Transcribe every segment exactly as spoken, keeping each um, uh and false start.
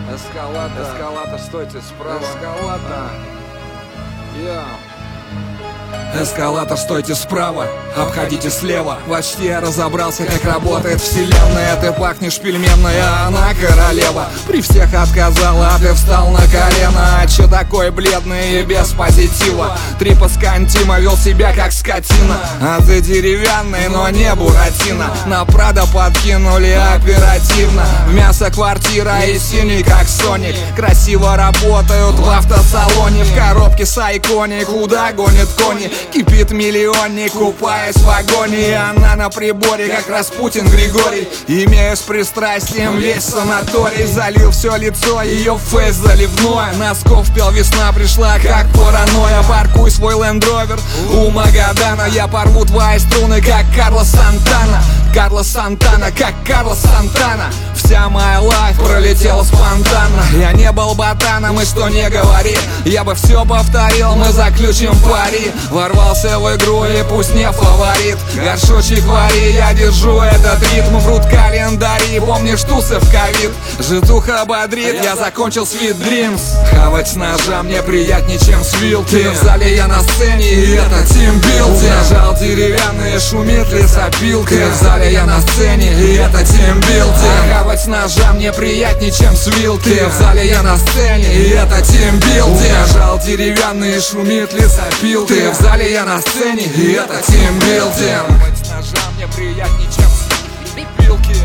Эскалатор, эскалатор, стойте справа. Эскалатор. Я. Эскалатор, стойте справа, обходите слева. Почти я разобрался, как работает вселенная. Ты пахнешь пельменной, а она королева. При всех отказала, а ты встал на колено. А чё такой бледный и без позитива? Трипоскантима вел себя как скотина. А ты деревянный, но не буратино. На Прадо подкинули оперативно. В мясо квартира и синий как Соник. Красиво работают в автосалоне. В коробке с Айкони, куда гонит кони. Кипит миллионник, купаясь в вагоне. И она на приборе, как Распутин Григорий. Имею с пристрастием весь санаторий. Залил все лицо, ее фейс заливное. Носков пел, весна пришла, как паранойя. Паркуй свой лендровер у Магадана. Я порву твои струны, как Карлос Сантана. Карлос Сантана, как Карлос Сантана. Вся моя лайф пролетела спонтанно. Я не был ботаном, и что не говори, я бы все повторил, мы заключим пари. Ворвался в игру и пусть не фаворит. Горшочек вари, я держу этот ритм. Врут календари, помнишь тусы в ковид. Житуха бодрит, я закончил Sweet Dreams. Хавать с ножа мне приятнее, чем с вилки. В зале я на сцене, и это тимбилдинг. Нажал деревянные, шумит лесопилка. В зале я на сцене, и это тимбилдинг. Хавать с ножа мне приятнее, чем с вилки. В зале я на сцене, и это тимбилдинг. Нажал деревянные, шумит лесопилка. В зале я на сцене, и это тимбилдинг. Хавать с ножа мне приятнее, чем с вилки.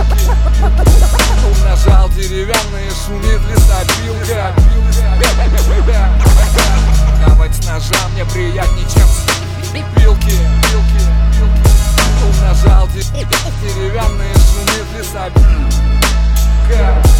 Нажал деревянные, шумит лесопилка. Хавать с ножа мне приятнее, чем с вилки. Нажал деревянные, шумит лесопилка.